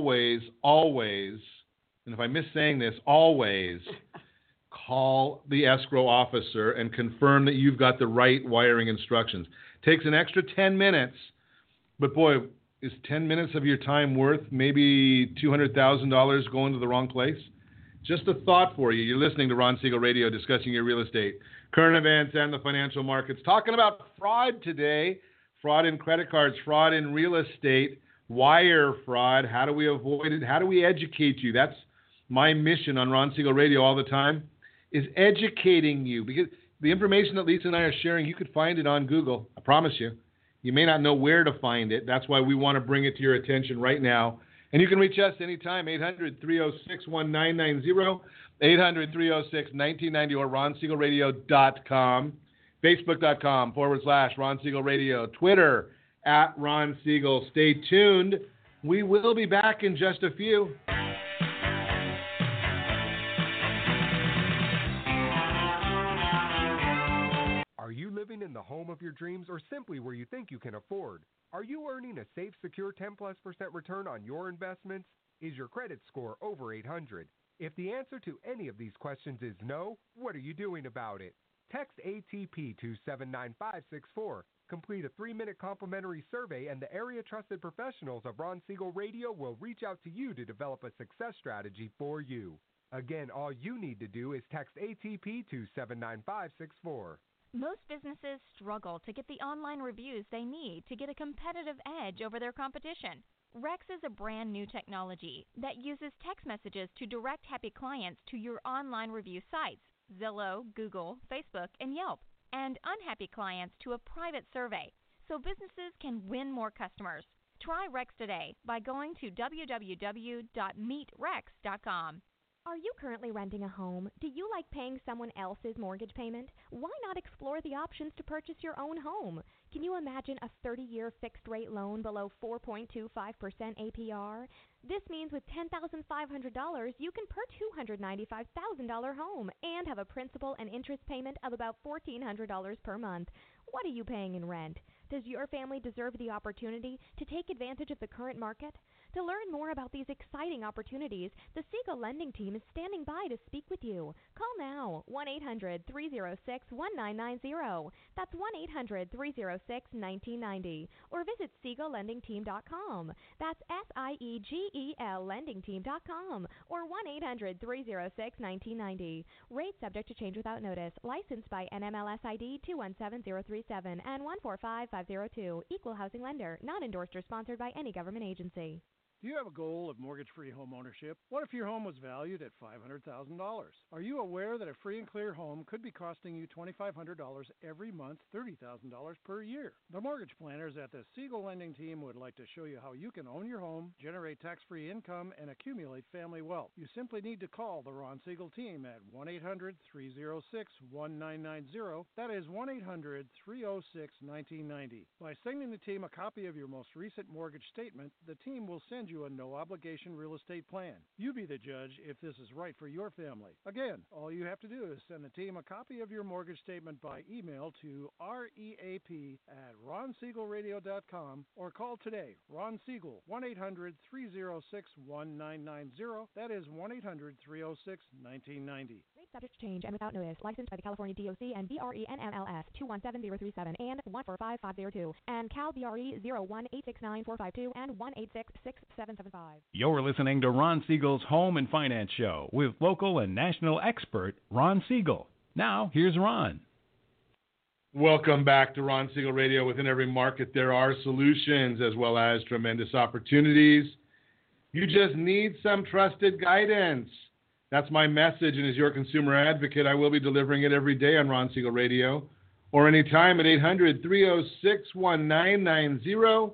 and if I miss saying this, always call the escrow officer and confirm that you've got the right wiring instructions. Takes an extra 10 minutes, but boy, is 10 minutes of your time worth maybe $200,000 going to the wrong place? Just a thought for you. You're listening to Ron Siegel Radio, discussing your real estate, current events, and the financial markets. Talking about fraud today, fraud in credit cards, fraud in real estate, wire fraud. How do we avoid it? How do we educate you? That's my mission on Ron Siegel Radio all the time, is educating you. Because the information that Lisa and I are sharing, you could find it on Google. I promise you. You may not know where to find it. That's why we want to bring it to your attention right now. And you can reach us anytime, 800-306-1990, 800-306-1990, or ronsiegelradio.com, facebook.com/Ron Siegel Radio, Twitter @Ron Siegel. Stay tuned. We will be back in just a few. Are you living in the home of your dreams, or simply where you think you can afford? Are you earning a safe, secure 10+% return on your investments? Is your credit score over 800? If the answer to any of these questions is no, what are you doing about it? Text ATP to 79564. Complete a 3-minute complimentary survey, and the area trusted professionals of Ron Siegel Radio will reach out to you to develop a success strategy for you. Again, all you need to do is text ATP to 79564. Most businesses struggle to get the online reviews they need to get a competitive edge over their competition. Rex is a brand new technology that uses text messages to direct happy clients to your online review sites, Zillow, Google, Facebook, and Yelp, and unhappy clients to a private survey, so businesses can win more customers. Try Rex today by going to www.meetrex.com. Are you currently renting a home? Do you like paying someone else's mortgage payment? Why not explore the options to purchase your own home? Can you imagine a 30-year fixed-rate loan below 4.25% APR? This means with $10,500, you can per $295,000 home and have a principal and interest payment of about $1,400 per month. What are you paying in rent? Does your family deserve the opportunity to take advantage of the current market? To learn more about these exciting opportunities, the Siegel Lending Team is standing by to speak with you. Call now, 1-800-306-1990. That's 1-800-306-1990. Or visit SiegelLendingTeam.com. That's SIEGEL LendingTeam.com. Or 1-800-306-1990. Rate subject to change without notice. Licensed by NMLS ID 217037 and 145502. Equal housing lender. Not endorsed or sponsored by any government agency. Do you have a goal of mortgage-free home ownership? What if your home was valued at $500,000? Are you aware that a free and clear home could be costing you $2,500 every month, $30,000 per year? The mortgage planners at the Siegel Lending Team would like to show you how you can own your home, generate tax-free income, and accumulate family wealth. You simply need to call the Ron Siegel Team at 1-800-306-1990. That is 1-800-306-1990. By sending the team a copy of your most recent mortgage statement, the team will send you a no-obligation real estate plan. You be the judge if this is right for your family. Again, all you have to do is send the team a copy of your mortgage statement by email to reap@ronsiegelradio.com or call today. Ron Siegel, 1-800-306-1990. That is 1-800-306-1990. Rate subject to change and without notice. Licensed by the California DOC and BRE NMLS 217037 and 145502 and Cal BRE 01869452 and 1866775. You're listening to Ron Siegel's Home and Finance Show with local and national expert Ron Siegel. Now, here's Ron. Welcome back to Ron Siegel Radio. Within every market, there are solutions as well as tremendous opportunities. You just need some trusted guidance. That's my message, and as your consumer advocate, I will be delivering it every day on Ron Siegel Radio or anytime at 800-306-1990.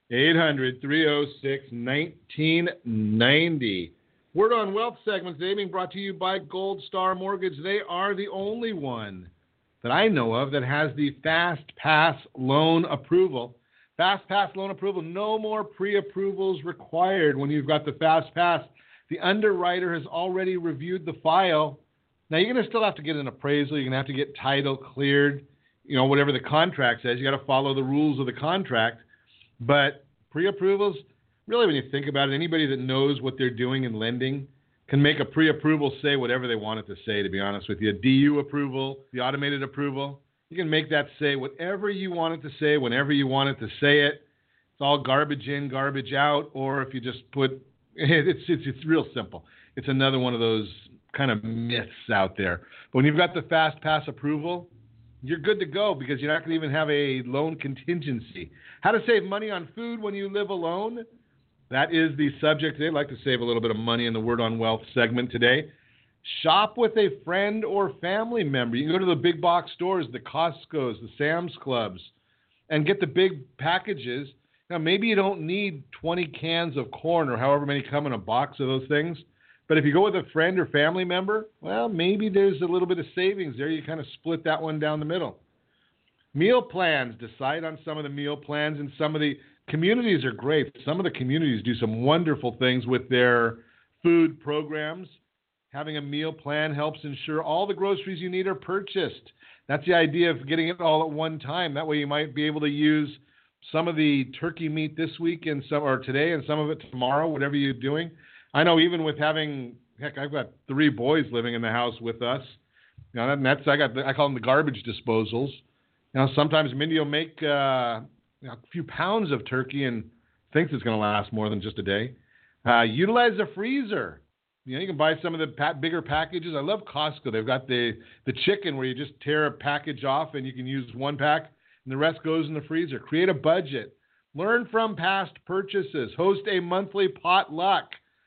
800-306-1990. Word on Wealth segment today being brought to you by Gold Star Mortgage. They are the only one that I know of that has the Fast Pass loan approval. Fast Pass loan approval, no more pre-approvals required when you've got the Fast Pass. The underwriter has already reviewed the file. Now, you're going to still have to get an appraisal. You're going to have to get title cleared, whatever the contract says. You got to follow the rules of the contract. But pre-approvals, really when you think about it, anybody that knows what they're doing in lending can make a pre-approval say whatever they want it to say, to be honest with you. A DU approval, the automated approval, you can make that say whatever you want it to say, whenever you want it to say it. It's all garbage in, garbage out, or if you just put, it's real simple. It's another one of those kind of myths out there. But when you've got the Fast Pass approval, you're good to go because you're not going to even have a loan contingency. How to save money on food when you live alone? That is the subject today. I'd like to save a little bit of money in the Word on Wealth segment today. Shop with a friend or family member. You can go to the big box stores, the Costco's, the Sam's Clubs, and get the big packages. Now, maybe you don't need 20 cans of corn or however many come in a box of those things. But if you go with a friend or family member, well, maybe there's a little bit of savings there. You kind of split that one down the middle. Meal plans. Decide on some of the meal plans, and some of the communities are great. Some of the communities do some wonderful things with their food programs. Having a meal plan helps ensure all the groceries you need are purchased. That's the idea of getting it all at one time. That way you might be able to use some of the turkey meat this week and some, or today, and some of it tomorrow, whatever you're doing. I know even with having, I've got 3 boys living in the house with us. That's I call them the garbage disposals. Sometimes Mindy will make a few pounds of turkey and thinks it's going to last more than just a day. Utilize a freezer. You can buy some of the bigger packages. I love Costco. They've got the chicken where you just tear a package off and you can use one pack and the rest goes in the freezer. Create a budget. Learn from past purchases. Host a monthly potluck.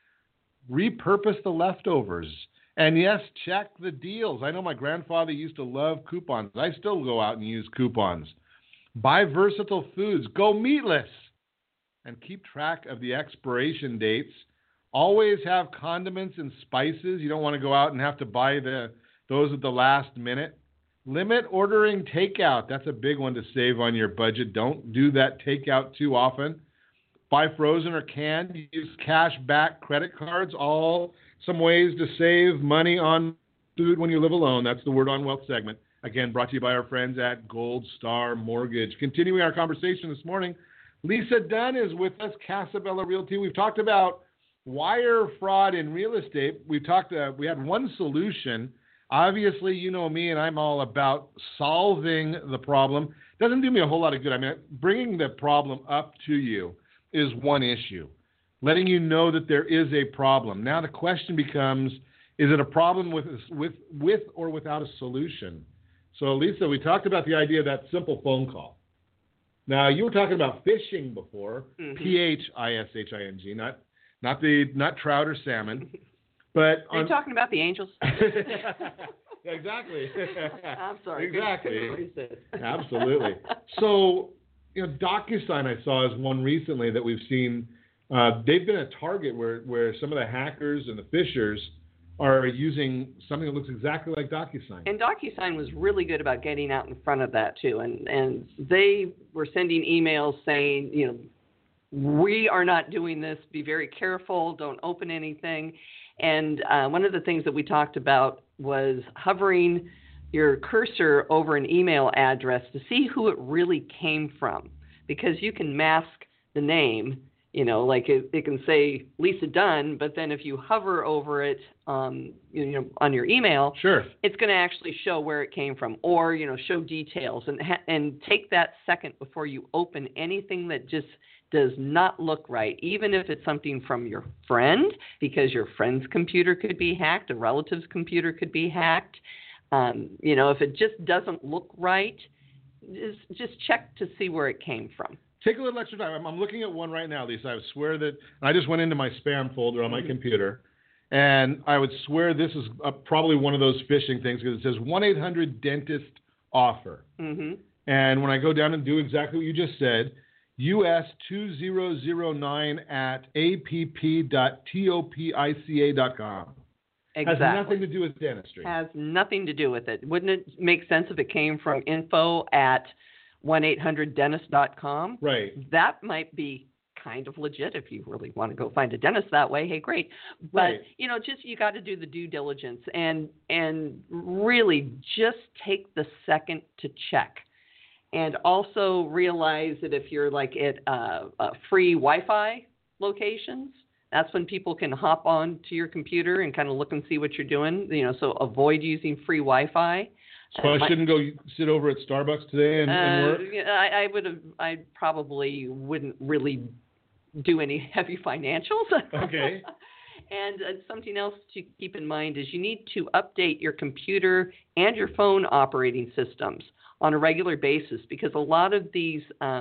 Repurpose the leftovers. And yes, check the deals. I know my grandfather used to love coupons. I still go out and use coupons. Buy versatile foods. Go meatless. And keep track of the expiration dates. Always have condiments and spices. You don't want to go out and have to buy those at the last minute. Limit ordering takeout. That's a big one to save on your budget. Don't do that takeout too often. Buy frozen or canned. Use cash back credit cards. All some ways to save money on food when you live alone. That's the Word on Wealth segment. Again, brought to you by our friends at Gold Star Mortgage. Continuing our conversation this morning, Lisa Dunn is with us, Casabella Realty. We've talked about wire fraud in real estate. We had one solution. Obviously, you know me, and I'm all about solving the problem. Doesn't do me a whole lot of good. I mean, bringing the problem up to you is one issue. Letting you know that there is a problem. Now the question becomes, is it a problem with or without a solution? So, Lisa, we talked about the idea of that simple phone call. Now, you were talking about phishing before, Mhm. Phishing, not trout or salmon. But Are you talking about the angels? Exactly. I'm sorry. Exactly. Absolutely. So, DocuSign I saw is one recently that we've seen. They've been a target where some of the hackers and the phishers are using something that looks exactly like DocuSign. And DocuSign was really good about getting out in front of that too. And they were sending emails saying, we are not doing this. Be very careful. Don't open anything. And one of the things that we talked about was hovering your cursor over an email address to see who it really came from, because you can mask the name. Like it can say Lisa Dunn, but then if you hover over it, on your email, sure, it's going to actually show where it came from, or show details, and take that second before you open anything that just does not look right, even if it's something from your friend, because your friend's computer could be hacked, a relative's computer could be hacked. If it just doesn't look right, just check to see where it came from. Take a little extra time. I'm looking at one right now, Lisa. I swear that I just went into my spam folder on my computer, and I would swear this is probably one of those phishing things, because it says 1-800-DENTIST offer. Mm-hmm. And when I go down and do exactly what you just said, US 2009 at app.topica.com. Exactly. Has nothing to do with dentistry. Has nothing to do with it. Wouldn't it make sense if it came from info@1-800-dentist.com? Right. That might be kind of legit if you really want to go find a dentist that way. Hey, great. But, right. You got to do the due diligence and really just take the second to check. And also realize that if you're like at free Wi-Fi locations, that's when people can hop on to your computer and kind of look and see what you're doing. So avoid using free Wi-Fi. So I shouldn't go sit over at Starbucks today and work? I probably wouldn't really do any heavy financials. Okay. And something else to keep in mind is you need to update your computer and your phone operating systems on a regular basis, because a lot of these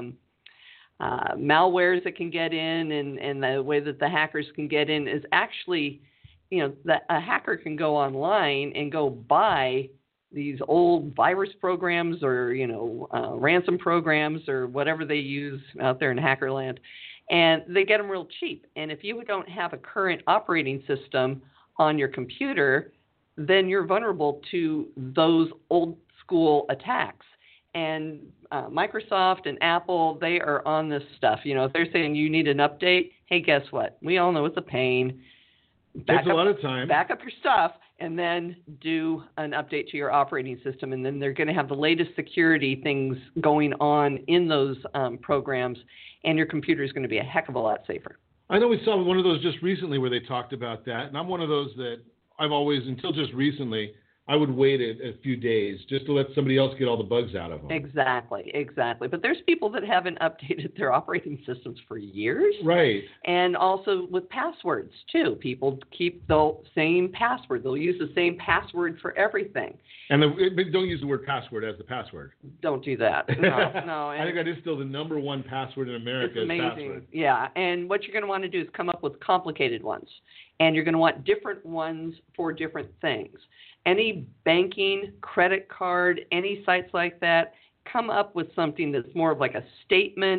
malwares that can get in and the way that the hackers can get in is actually, that a hacker can go online and go buy these old virus programs or, ransom programs or whatever they use out there in hackerland, and they get them real cheap. And if you don't have a current operating system on your computer, then you're vulnerable to those old school attacks. And Microsoft and Apple, they are on this stuff. If they're saying you need an update, hey, guess what? We all know it's a pain. Takes a lot of time. Back up your stuff and then do an update to your operating system. And then they're going to have the latest security things going on in those programs, and your computer is going to be a heck of a lot safer. I know we saw one of those just recently where they talked about that. And I'm one of those that I've always, until just recently, I would wait a few days just to let somebody else get all the bugs out of them. Exactly. But there's people that haven't updated their operating systems for years. Right. And also with passwords, too. People keep the same password. They'll use the same password for everything. And don't use the word password as the password. Don't do that. No. I think that is still the number one password in America. It's amazing. Is password. Yeah. And what you're going to want to do is come up with complicated ones. And you're going to want different ones for different things. Any banking, credit card, any sites like that, come up with something that's more of like a statement,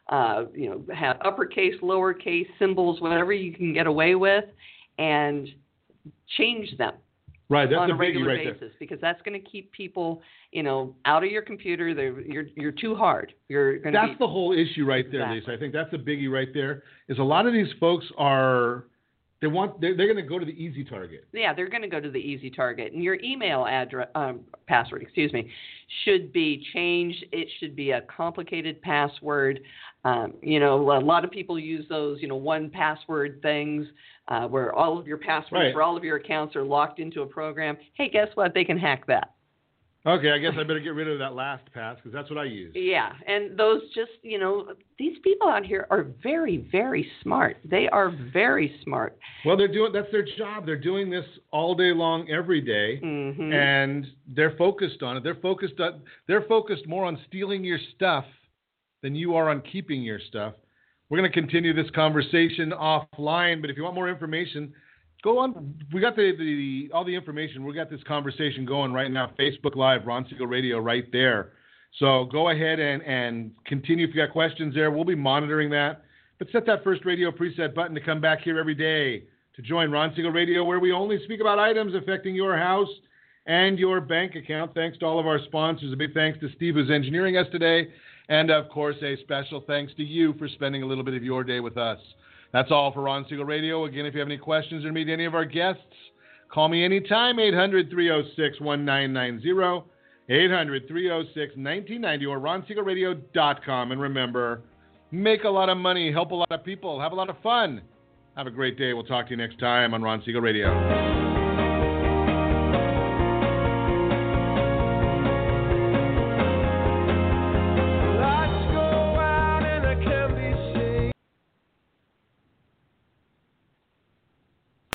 have uppercase, lowercase, symbols, whatever you can get away with, and change them. Right, that's on a regular biggie right basis, there. Because that's going to keep people, out of your computer. You're too hard. That's the whole issue right there, exactly. Lisa. I think that's a biggie right there. Is a lot of these folks are. They're going to go to the easy target. Yeah, they're going to go to the easy target. And your email address, password, should be changed. It should be a complicated password. A lot of people use those, 1Password things where all of your passwords for all of your accounts are locked into a program. Hey, guess what? They can hack that. Okay, I guess I better get rid of that LastPass because that's what I use. Yeah, and those just, these people out here are very, very smart. They are very smart. Well, that's their job. They're doing this all day long, every day, and they're focused on it. They're focused more on stealing your stuff than you are on keeping your stuff. We're going to continue this conversation offline, but if you want more information, go on. We got all the information. We got this conversation going right now. Facebook Live, Ron Siegel Radio right there. So go ahead and continue. If you got questions there, we'll be monitoring that. But set that first radio preset button to come back here every day to join Ron Siegel Radio, where we only speak about items affecting your house and your bank account. Thanks to all of our sponsors. A big thanks to Steve, who's engineering us today. And, of course, a special thanks to you for spending a little bit of your day with us. That's all for Ron Siegel Radio. Again, if you have any questions or meet any of our guests, call me anytime, 800-306-1990, 800-306-1990, or ronsiegelradio.com. And remember, make a lot of money, help a lot of people, have a lot of fun. Have a great day. We'll talk to you next time on Ron Siegel Radio.